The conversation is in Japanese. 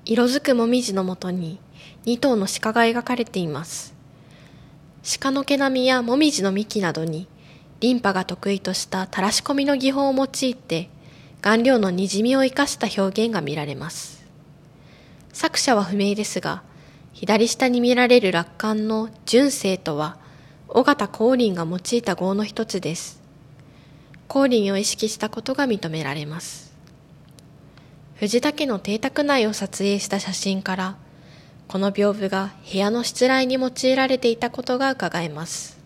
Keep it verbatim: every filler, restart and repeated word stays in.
色づくもみじのもとにに頭の鹿が描かれています。鹿の毛並みやもみじの幹などにリンパが得意とした垂らし込みの技法を用いて顔料のにじみを生かした表現が見られます。作者は不明ですが、左下に見られる落款の純正とは尾形光琳が用いた号の一つです。光琳を意識したことが認められます。藤田家の邸宅内を撮影した写真から、この屏風が部屋のしつらいに用いられていたことがうかがえます。